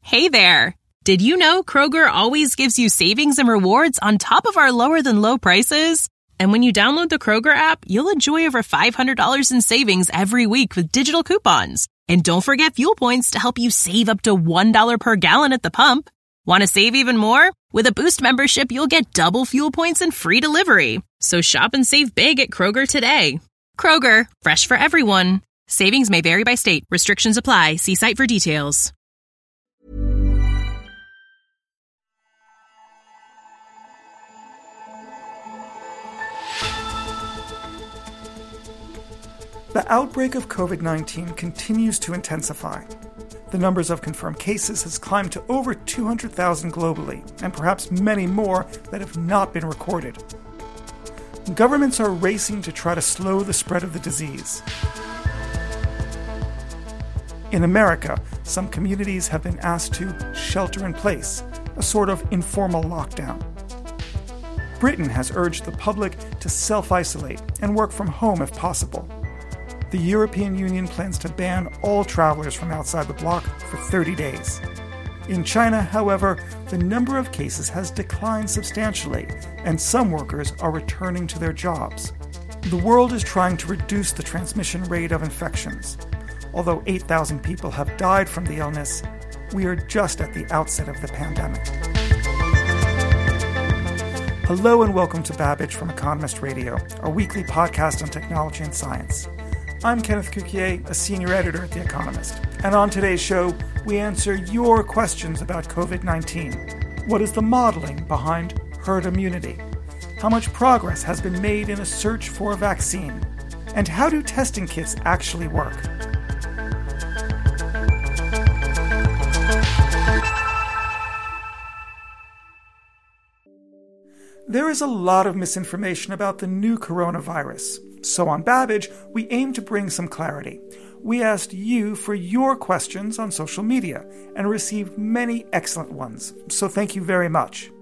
Hey there! Did you know Kroger always gives you savings and rewards on top of our lower-than-low prices? And when you download the Kroger app, you'll enjoy over $500 in savings every week with digital coupons. And don't forget fuel points to help you save up to $1 per gallon at the pump. Want to save even more? With a Boost membership, you'll get double fuel points and free delivery. So shop and save big at Kroger today. Kroger, fresh for everyone. Savings may vary by state. Restrictions apply. See site for details. The outbreak of COVID-19 continues to intensify. The numbers of confirmed cases has climbed to over 200,000 globally, and perhaps many more that have not been recorded. Governments are racing to try to slow the spread of the disease. In America, some communities have been asked to shelter in place, a sort of informal lockdown. Britain has urged the public to self-isolate and work from home if possible. The European Union plans to ban all travelers from outside the bloc for 30 days. In China, however, the number of cases has declined substantially, and some workers are returning to their jobs. The world is trying to reduce the transmission rate of infections. Although 8,000 people have died from the illness, we are just at the outset of the pandemic. Hello and welcome to Babbage from Economist Radio, our weekly podcast on technology and science. I'm Kenneth Cukier, a senior editor at The Economist. And on today's show, we answer your questions about COVID-19. What is the modeling behind herd immunity? How much progress has been made in a search for a vaccine? And how do testing kits actually work? There is a lot of misinformation about the new coronavirus. So on Babbage, we aim to bring some clarity. We asked you for your questions on social media and received many excellent ones, so thank you very much.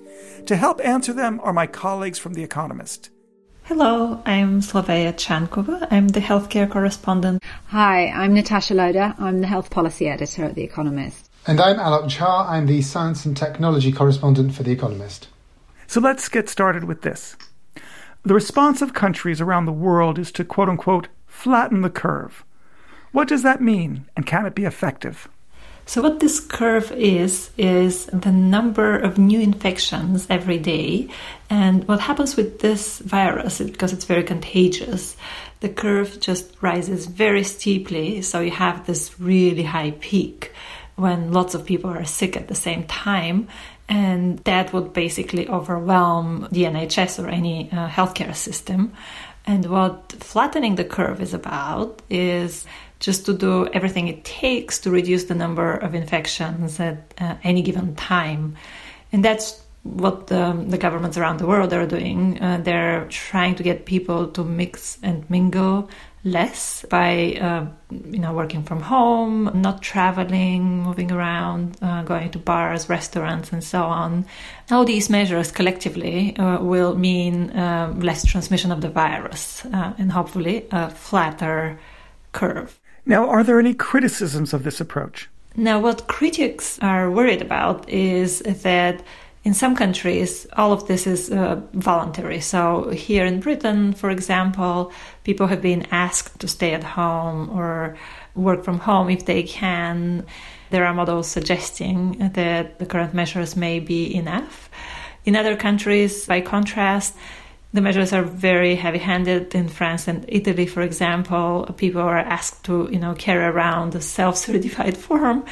To help answer them are my colleagues from The Economist. Hello, I'm Slavea Chankova. I'm the healthcare correspondent. Hi, I'm Natasha Loder. I'm the health policy editor at The Economist. And I'm Alok Jha. I'm the science and technology correspondent for The Economist. So let's get started with this. The response of countries around the world is to, quote-unquote, flatten the curve. What does that mean, and can it be effective? So what this curve is the number of new infections every day. And what happens with this virus, because it's very contagious, the curve just rises very steeply. So you have this really high peak when lots of people are sick at the same time. And that would basically overwhelm the NHS or any healthcare system. And what flattening the curve is about is just to do everything it takes to reduce the number of infections at any given time. And that's what the governments around the world are doing. They're trying to get people to mix and mingle less by working from home, not traveling, moving around, going to bars, restaurants, and so on. All these measures collectively will mean less transmission of the virus and hopefully a flatter curve. Now, are there any criticisms of this approach? Now, what critics are worried about is that in some countries, all of this is voluntary. So here in Britain, for example, people have been asked to stay at home or work from home if they can. There are models suggesting that the current measures may be enough. In other countries, by contrast, the measures are very heavy-handed. In France and Italy, for example, people are asked to, carry around a self-certified form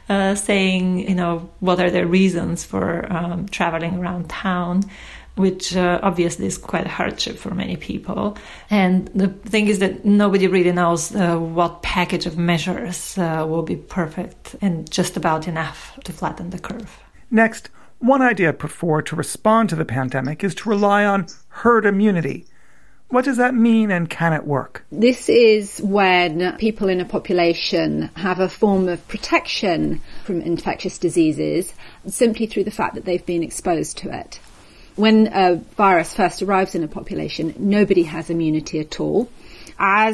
saying, what are their reasons for traveling around town, which obviously is quite a hardship for many people. And the thing is that nobody really knows what package of measures will be perfect and just about enough to flatten the curve. Next, one idea put forward to respond to the pandemic is to rely on herd immunity. What does that mean, and can it work? This is when people in a population have a form of protection from infectious diseases simply through the fact that they've been exposed to it. When a virus first arrives in a population, nobody has immunity at all. As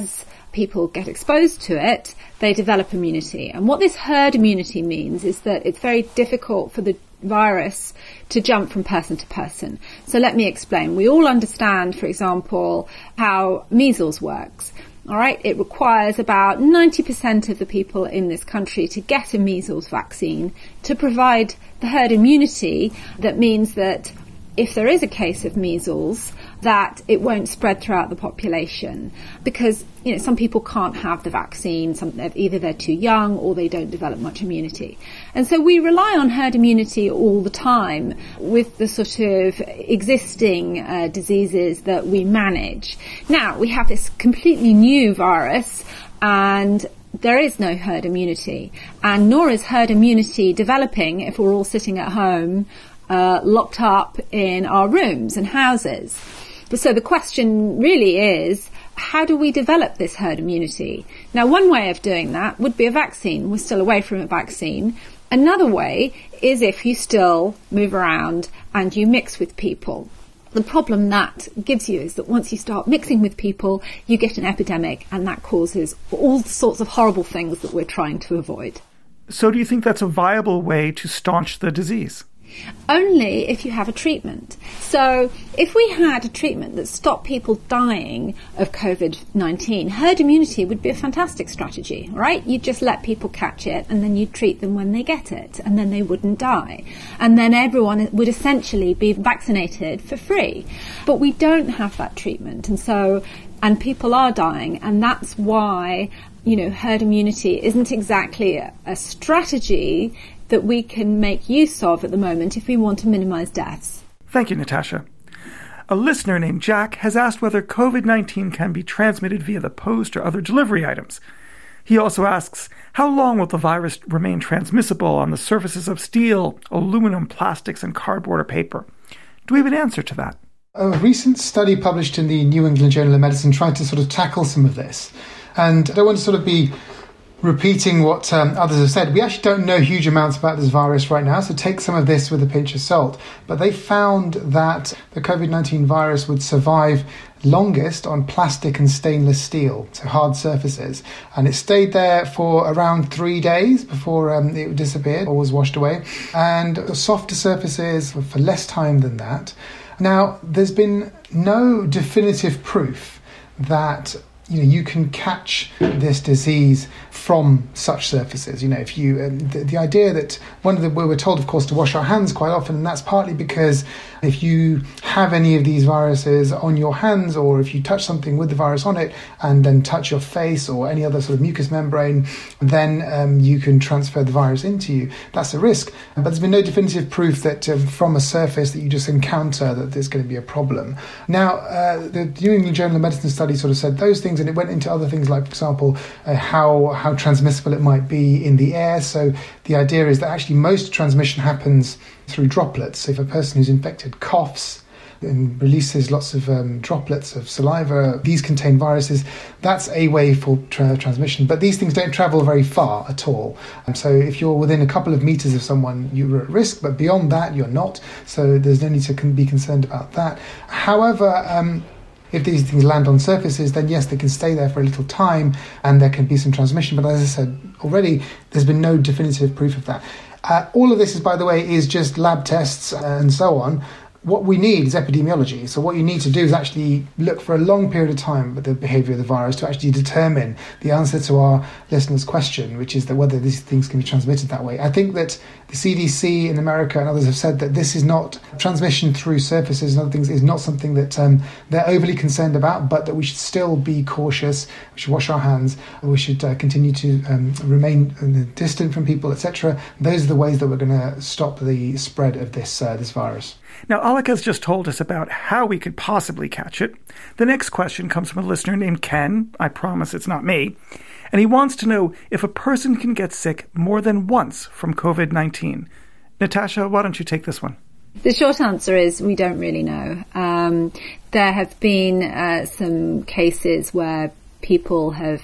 people get exposed to it, they develop immunity. And what this herd immunity means is that it's very difficult for the virus to jump from person to person. So let me explain. We all understand, for example, how measles works. All right, it requires about 90% of the people in this country to get a measles vaccine to provide the herd immunity that means that if there is a case of measles, that it won't spread throughout the population, because some people can't have the vaccine. Either they're too young or they don't develop much immunity. And so we rely on herd immunity all the time with the sort of existing diseases that we manage. Now we have this completely new virus, and there is no herd immunity, and nor is herd immunity developing if we're all sitting at home locked up in our rooms and houses. So the question really is, how do we develop this herd immunity? Now, one way of doing that would be a vaccine. We're still away from a vaccine. Another way is if you still move around and you mix with people. The problem that gives you is that once you start mixing with people, you get an epidemic, and that causes all sorts of horrible things that we're trying to avoid. So do you think that's a viable way to staunch the disease? Only if you have a treatment. So if we had a treatment that stopped people dying of COVID-19, herd immunity would be a fantastic strategy, right? You'd just let people catch it, and then you'd treat them when they get it, and then they wouldn't die. And then everyone would essentially be vaccinated for free. But we don't have that treatment, and people are dying, and that's why, herd immunity isn't exactly a strategy that we can make use of at the moment if we want to minimize deaths. Thank you, Natasha. A listener named Jack has asked whether COVID-19 can be transmitted via the post or other delivery items. He also asks, how long will the virus remain transmissible on the surfaces of steel, aluminum, plastics, and cardboard or paper? Do we have an answer to that? A recent study published in the New England Journal of Medicine tried to sort of tackle some of this. And I don't want to sort of be repeating what others have said. We actually don't know huge amounts about this virus right now, so take some of this with a pinch of salt. But they found that the COVID-19 virus would survive longest on plastic and stainless steel, so hard surfaces. And it stayed there for around 3 days before it disappeared or was washed away. And the softer surfaces for less time than that. Now, there's been no definitive proof that you can catch this disease from such surfaces. If you the idea that we're told, of course, to wash our hands quite often, and that's partly because if you have any of these viruses on your hands, or if you touch something with the virus on it and then touch your face or any other sort of mucous membrane, then you can transfer the virus into you. That's a risk. But there's been no definitive proof that from a surface that you just encounter that there's going to be a problem. Now, the New England Journal of Medicine study sort of said those things, and it went into other things like, for example, how transmissible it might be in the air. So the idea is that actually most transmission happens through droplets. So if a person who's infected coughs and releases lots of droplets of saliva, these contain viruses, that's a way for transmission. But these things don't travel very far at all. So if you're within a couple of meters of someone, you're at risk, but beyond that, you're not. So there's no need to be concerned about that. However, if these things land on surfaces, then yes, they can stay there for a little time and there can be some transmission. But as I said already, there's been no definitive proof of that. All of this, by the way, is just lab tests and so on. What we need is epidemiology. So what you need to do is actually look for a long period of time at the behaviour of the virus to actually determine the answer to our listeners' question, which is that whether these things can be transmitted that way. I think that the CDC in America and others have said that this is not transmission through surfaces and other things is not something that they're overly concerned about, but that we should still be cautious. We should wash our hands. We should continue to remain distant from people, etc. Those are the ways that we're going to stop the spread of this virus. Now, Alec has just told us about how we could possibly catch it. The next question comes from a listener named Ken. I promise it's not me. And he wants to know if a person can get sick more than once from COVID-19. Natasha, why don't you take this one? The short answer is we don't really know. There have been some cases where people have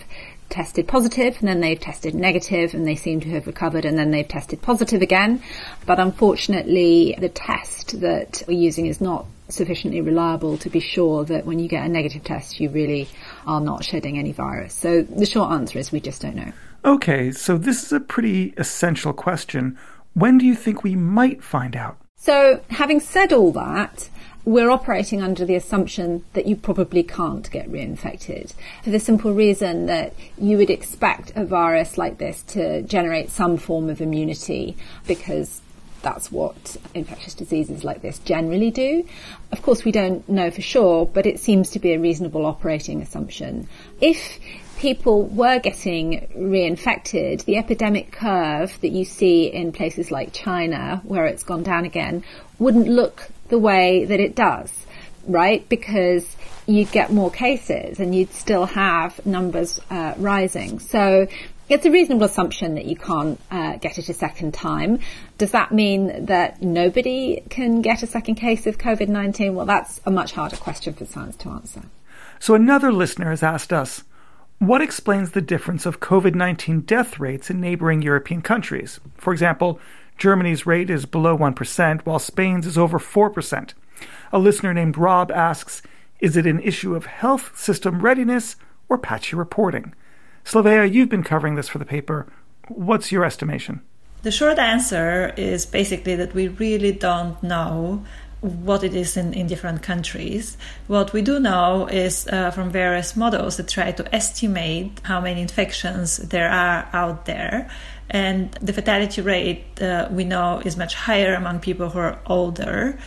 tested positive and then they've tested negative and they seem to have recovered and then they've tested positive again. But unfortunately, the test that we're using is not sufficiently reliable to be sure that when you get a negative test, you really are not shedding any virus. So the short answer is we just don't know. Okay, so this is a pretty essential question. When do you think we might find out? So having said all that, we're operating under the assumption that you probably can't get reinfected for the simple reason that you would expect a virus like this to generate some form of immunity because that's what infectious diseases like this generally do. Of course, we don't know for sure, but it seems to be a reasonable operating assumption. If people were getting reinfected, the epidemic curve that you see in places like China, where it's gone down again, wouldn't look the way that it does, right? Because you'd get more cases and you'd still have numbers rising. So it's a reasonable assumption that you can't get it a second time. Does that mean that nobody can get a second case of COVID-19? Well, that's a much harder question for science to answer. So another listener has asked us, what explains the difference of COVID-19 death rates in neighboring European countries? For example, Germany's rate is below 1%, while Spain's is over 4%. A listener named Rob asks, is it an issue of health system readiness or patchy reporting? Slavea, you've been covering this for the paper. What's your estimation? The short answer is basically that we really don't know what it is in different countries. What we do know is from various models that try to estimate how many infections there are out there. And the fatality rate we know is much higher among people who are older.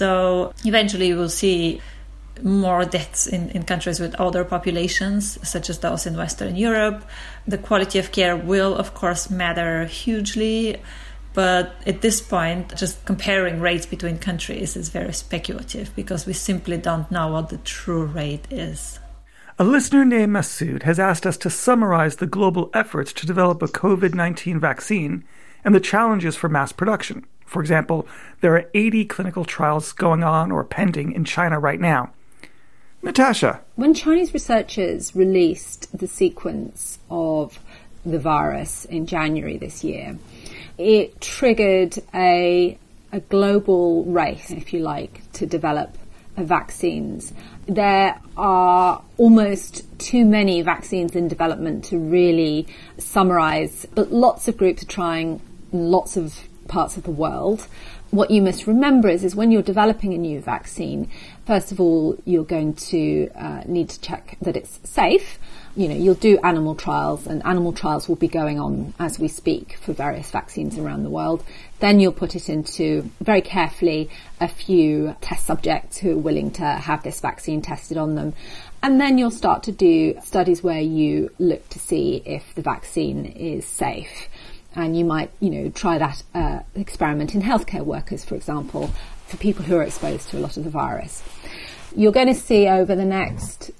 So eventually we'll see more deaths in countries with older populations, such as those in Western Europe. The quality of care will, of course, matter hugely. But at this point, just comparing rates between countries is very speculative because we simply don't know what the true rate is. A listener named Masood has asked us to summarize the global efforts to develop a COVID-19 vaccine and the challenges for mass production. For example, there are 80 clinical trials going on or pending in China right now. Natasha. When Chinese researchers released the sequence of the virus in January this year, it triggered a global race, if you like, to develop vaccines. There are almost too many vaccines in development to really summarize, but lots of groups are trying in lots of parts of the world. What you must remember is when you're developing a new vaccine, first of all, you're going to need to check that it's safe. You know, you'll do animal trials, and animal trials will be going on as we speak for various vaccines around the world. Then you'll put it into, very carefully, a few test subjects who are willing to have this vaccine tested on them. And then you'll start to do studies where you look to see if the vaccine is safe. And you might, try that experiment in healthcare workers, for example, for people who are exposed to a lot of the virus. You're going to see over the next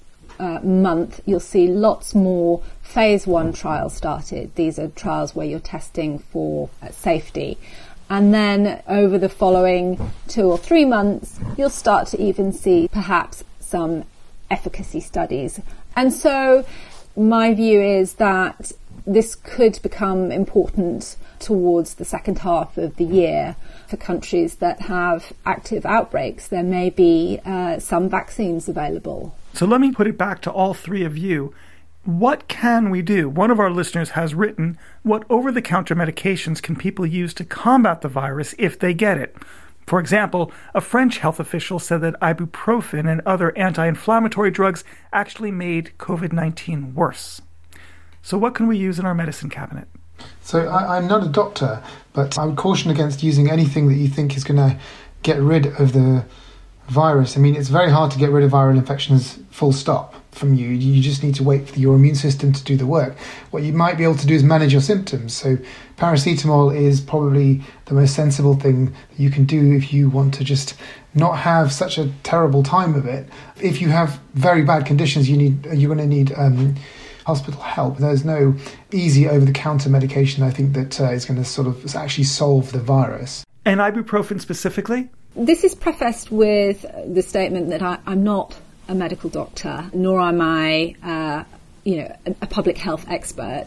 month, you'll see lots more phase 1 trials started. These are trials where you're testing for safety. And then over the following 2 or 3 months, you'll start to even see perhaps some efficacy studies. And so my view is that this could become important towards the second half of the year for countries that have active outbreaks. There may be some vaccines available. So let me put it back to all three of you. What can we do? One of our listeners has written, what over-the-counter medications can people use to combat the virus if they get it? For example, a French health official said that ibuprofen and other anti-inflammatory drugs actually made COVID-19 worse. So what can we use in our medicine cabinet? So I'm not a doctor, but I would caution against using anything that you think is going to get rid of the virus. I mean, it's very hard to get rid of viral infections full stop from you. You just need to wait for your immune system to do the work. What you might be able to do is manage your symptoms. So paracetamol is probably the most sensible thing that you can do if you want to just not have such a terrible time of it. If you have very bad conditions, you're going to need hospital help. There's no easy over-the-counter medication, I think, that is going to sort of actually solve the virus. And ibuprofen specifically? This is prefaced with the statement that I'm not a medical doctor, nor am I a public health expert.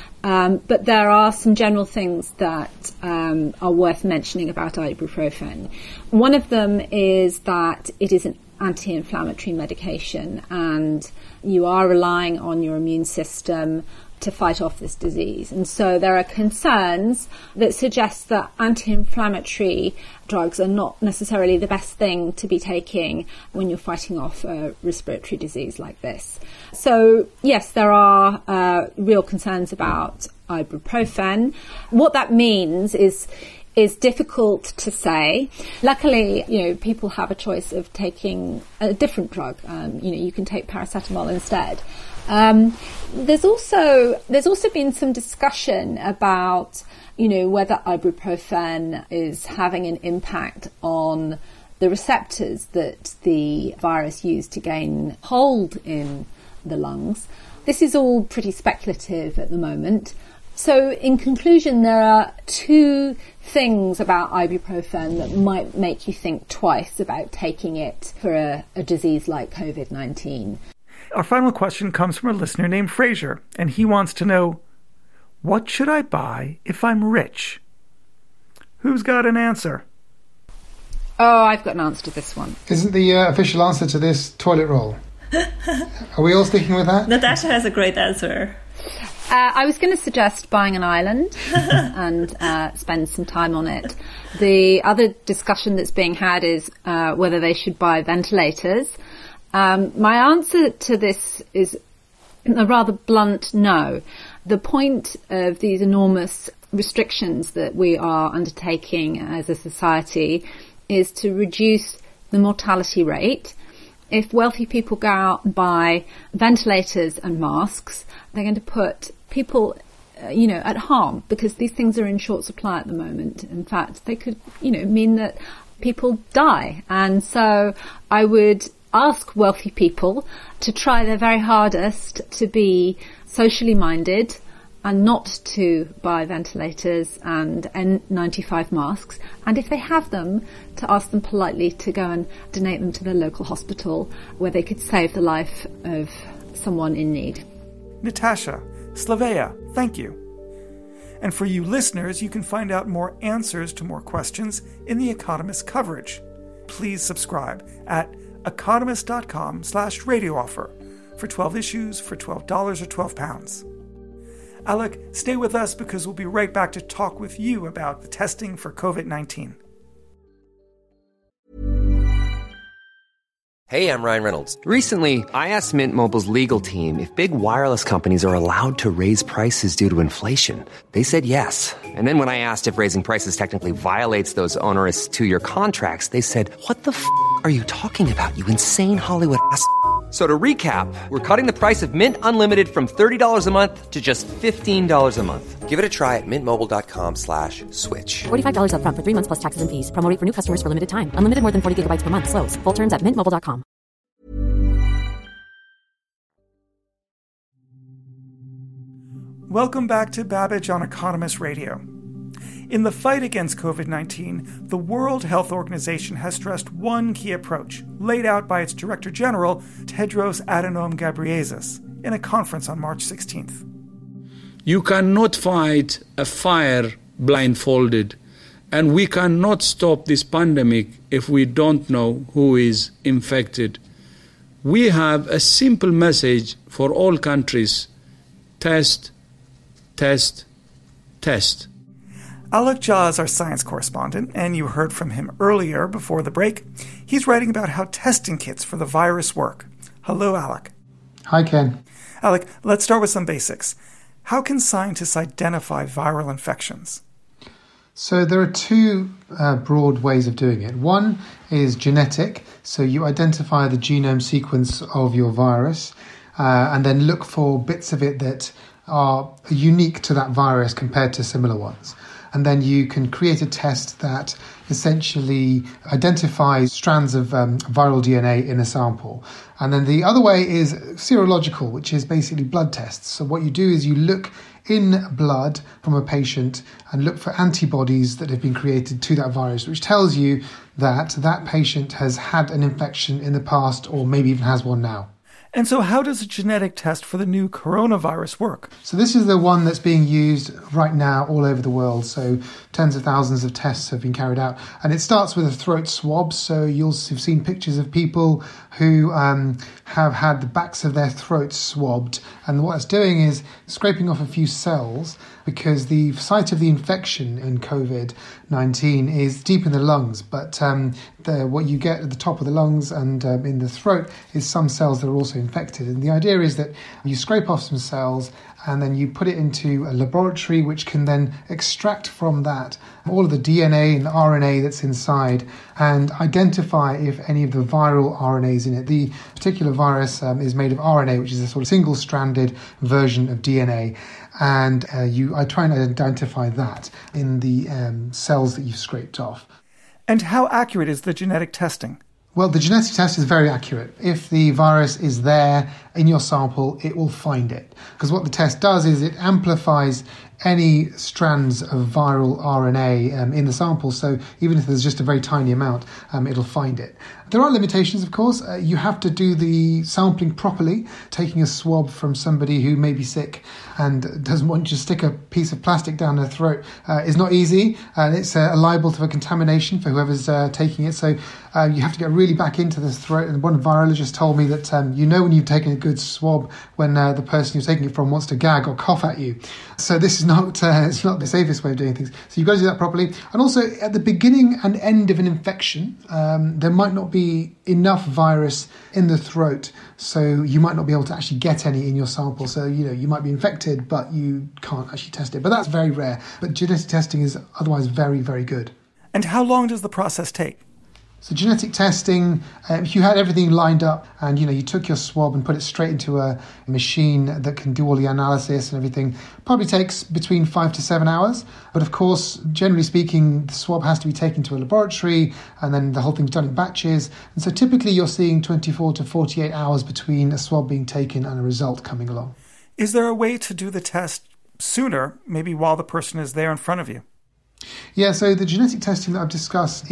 But there are some general things that are worth mentioning about ibuprofen. One of them is that it is an anti-inflammatory medication, and you are relying on your immune system to fight off this disease. And so there are concerns that suggest that anti-inflammatory drugs are not necessarily the best thing to be taking when you're fighting off a respiratory disease like this. So yes, there are real concerns about ibuprofen. What that means is difficult to say. Luckily, people have a choice of taking a different drug. You can take paracetamol instead. There's also been some discussion about, whether ibuprofen is having an impact on the receptors that the virus used to gain hold in the lungs. This is all pretty speculative at the moment. So in conclusion, there are two things about ibuprofen that might make you think twice about taking it for a disease like COVID-19. Our final question comes from a listener named Fraser, and he wants to know, what should I buy if I'm rich? Who's got an answer? Oh, I've got an answer to this one. Isn't the official answer to this toilet roll? Are we all sticking with that? Natasha has a great answer. I was going to suggest buying an island and spend some time on it. The other discussion that's being had is whether they should buy ventilators. My answer to this is a rather blunt no. The point of these enormous restrictions that we are undertaking as a society is to reduce the mortality rate. If wealthy people go out and buy ventilators and masks, they're going to put people, at harm, because these things are in short supply at the moment. In fact, they could, mean that people die. And so I would ask wealthy people to try their very hardest to be socially minded and not to buy ventilators and N95 masks. And if they have them, to ask them politely to go and donate them to their local hospital where they could save the life of someone in need. Natasha, Slavea, thank you. And for you listeners, you can find out more answers to more questions in The Economist coverage. Please subscribe at economist.com/radio offer for 12 issues for $12 or £12. Alec, stay with us because we'll be right back to talk with you about the testing for COVID-19. Hey, I'm Ryan Reynolds. Recently, I asked Mint Mobile's legal team if big wireless companies are allowed to raise prices due to inflation. They said yes. And then when I asked if raising prices technically violates those onerous 2-year contracts, they said, "What the f*** are you talking about, you insane Hollywood ass?" So to recap, we're cutting the price of Mint Unlimited from $30 a month to just $15 a month. Give it a try at mintmobile.com/switch. $45 up front for 3 months plus taxes and fees. Promo rate for new customers for limited time. Unlimited more than 40 gigabytes per month. Slows full terms at mintmobile.com. Welcome back to Babbage on Economist Radio. In the fight against COVID-19, the World Health Organization has stressed one key approach, laid out by its Director General, Tedros Adhanom Ghebreyesus, in a conference on March 16th. You cannot fight a fire blindfolded, and we cannot stop this pandemic if we don't know who is infected. We have a simple message for all countries: test, test, test. Alec Jha is our science correspondent, and you heard from him earlier before the break. He's writing about how testing kits for the virus work. Hello, Alec. Hi, Ken. Alec, let's start with some basics. How can scientists identify viral infections? So there are two broad ways of doing it. One is genetic, so you identify the genome sequence of your virus and then look for bits of it that are unique to that virus compared to similar ones. And then you can create a test that essentially identifies strands of viral DNA in a sample. And then the other way is serological, which is basically blood tests. So what you do is you look in blood from a patient and look for antibodies that have been created to that virus, which tells you that that patient has had an infection in the past or maybe even has one now. And so how does a genetic test for the new coronavirus work? So this is the one that's being used right now all over the world. So tens of thousands of tests have been carried out. And it starts with a throat swab. So you'll have seen pictures of people who have had the backs of their throats swabbed. And what it's doing is scraping off a few cells, because the site of the infection in COVID-19 is deep in the lungs. But what you get at the top of the lungs and in the throat is some cells that are also infected. And the idea is that you scrape off some cells and then you put it into a laboratory which can then extract from that all of the DNA and RNA that's inside and identify if any of the viral RNAs in it. The particular virus is made of RNA, which is a sort of single-stranded version of DNA. And I try and identify that in the cells that you've scraped off. And how accurate is the genetic testing? Well, the genetic test is very accurate. If the virus is there in your sample, it will find it. Because what the test does is it amplifies any strands of viral RNA in the sample. So even if there's just a very tiny amount, it'll find it. There are limitations, of course. You have to do the sampling properly. Taking a swab from somebody who may be sick and doesn't want you to stick a piece of plastic down their throat is not easy. And it's liable to a contamination for whoever's taking it. So you have to get really back into the throat. And one virologist told me that you know when you've taken a good swab when the person you're taking it from wants to gag or cough at you. So this is not it's not the safest way of doing things. So you've got to do that properly. And also at the beginning and end of an infection, there might not be enough virus in the throat, so you might not be able to actually get any in your sample. So, you might be infected, but you can't actually test it. But that's very rare. But genetic testing is otherwise very, very good. And how long does the process take? So genetic testing, if you had everything lined up and, you took your swab and put it straight into a machine that can do all the analysis and everything, probably takes between 5 to 7 hours. But of course, generally speaking, the swab has to be taken to a laboratory and then the whole thing's done in batches. And so typically you're seeing 24 to 48 hours between a swab being taken and a result coming along. Is there a way to do the test sooner, maybe while the person is there in front of you? Yeah, so the genetic testing that I've discussed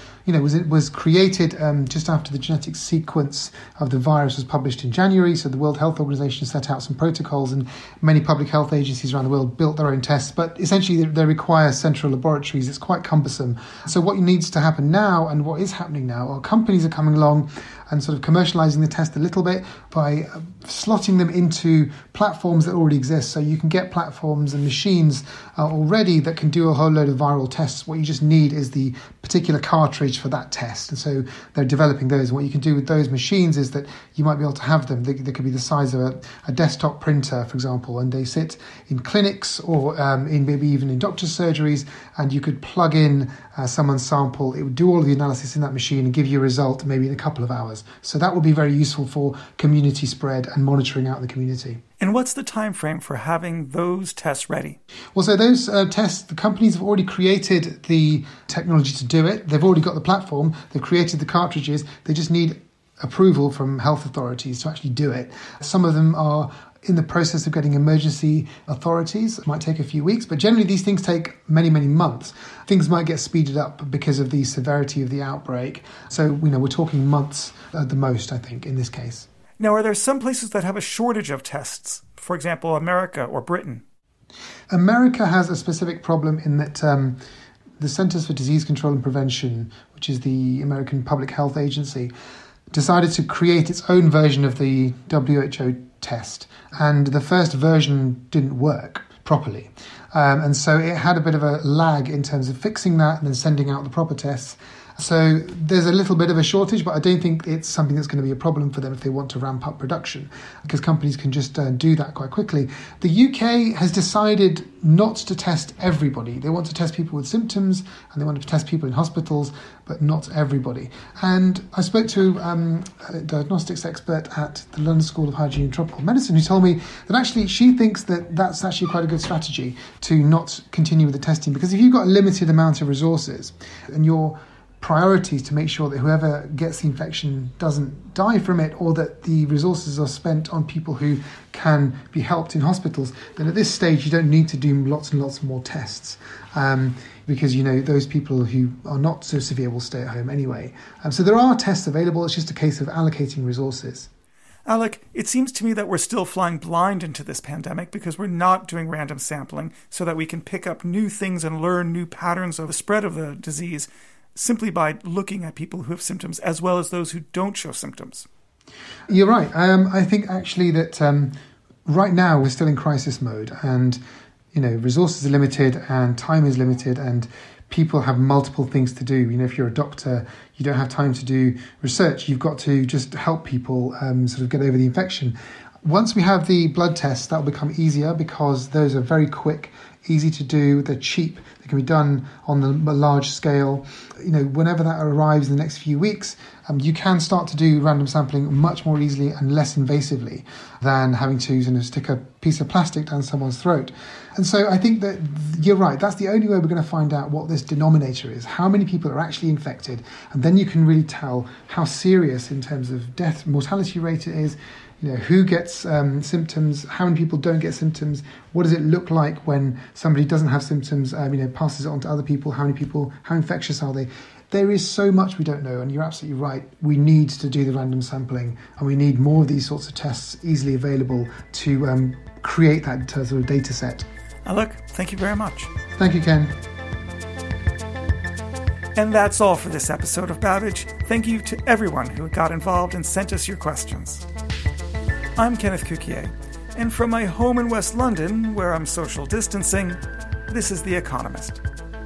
was created just after the genetic sequence of the virus was published in January. So the World Health Organization set out some protocols and many public health agencies around the world built their own tests. But essentially they require central laboratories. It's quite cumbersome. So what needs to happen now and what is happening now are companies are coming along and sort of commercializing the test a little bit by slotting them into platforms that already exist. So you can get platforms and machines already that can do a whole load of viral tests. What you just need is the particular cartridge for that test. And so they're developing those. And what you can do with those machines is that you might be able to have them. They could be the size of a desktop printer, for example, and they sit in clinics or in maybe even in doctor's surgeries, and you could plug in someone's sample. It would do all of the analysis in that machine and give you a result maybe in a couple of hours. So that would be very useful for community spread and monitoring out the community. And what's the time frame for having those tests ready? Well, so those tests, the companies have already created the technology to do it. They've already got the platform. They've created the cartridges. They just need approval from health authorities to actually do it. Some of them are in the process of getting emergency authorities. It might take a few weeks, but generally these things take many, many months. Things might get speeded up because of the severity of the outbreak. So, we're talking months at the most, I think, in this case. Now, are there some places that have a shortage of tests? For example, America or Britain? America has a specific problem in that the Centers for Disease Control and Prevention, which is the American Public Health Agency, decided to create its own version of the WHO test. And the first version didn't work properly. And so it had a bit of a lag in terms of fixing that and then sending out the proper tests. So there's a little bit of a shortage, but I don't think it's something that's going to be a problem for them if they want to ramp up production, because companies can just do that quite quickly. The UK has decided not to test everybody. They want to test people with symptoms and they want to test people in hospitals, but not everybody. And I spoke to a diagnostics expert at the London School of Hygiene and Tropical Medicine who told me that actually she thinks that that's actually quite a good strategy to not continue with the testing, because if you've got a limited amount of resources and your priorities to make sure that whoever gets the infection doesn't die from it, or that the resources are spent on people who can be helped in hospitals, then at this stage you don't need to do lots and lots more tests, because those people who are not so severe will stay at home anyway. So there are tests available. It's just a case of allocating resources. Alec, it seems to me that we're still flying blind into this pandemic because we're not doing random sampling so that we can pick up new things and learn new patterns of the spread of the disease simply by looking at people who have symptoms as well as those who don't show symptoms. You're right. I think actually that right now we're still in crisis mode, and resources are limited and time is limited, and people have multiple things to do. If you're a doctor, you don't have time to do research. You've got to just help people sort of get over the infection. Once we have the blood tests, that will become easier because those are very quick, easy to do, they're cheap, they can be done on a large scale. Whenever that arrives in the next few weeks, you can start to do random sampling much more easily and less invasively than having to stick a piece of plastic down someone's throat. And so I think that you're right, that's the only way we're going to find out what this denominator is, how many people are actually infected, and then you can really tell how serious in terms of death, mortality rate it is, who gets symptoms, how many people don't get symptoms, what does it look like when somebody doesn't have symptoms, passes it on to other people, how many people, how infectious are they? There is so much we don't know, and you're absolutely right. We need to do the random sampling, and we need more of these sorts of tests easily available to create that sort of data set. Alec, thank you very much. Thank you, Ken. And that's all for this episode of Babbage. Thank you to everyone who got involved and sent us your questions. I'm Kenneth Cukier, and from my home in West London, where I'm social distancing, this is The Economist.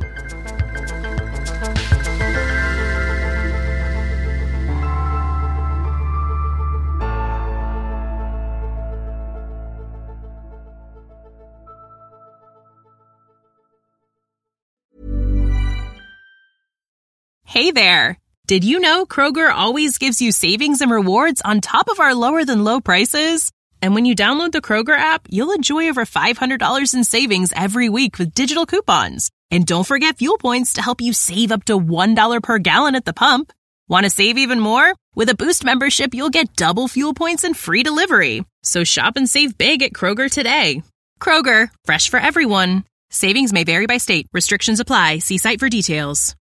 Hey there! Did you know Kroger always gives you savings and rewards on top of our lower-than-low prices? And when you download the Kroger app, you'll enjoy over $500 in savings every week with digital coupons. And don't forget fuel points to help you save up to $1 per gallon at the pump. Want to save even more? With a Boost membership, you'll get double fuel points and free delivery. So shop and save big at Kroger today. Kroger, fresh for everyone. Savings may vary by state. Restrictions apply. See site for details.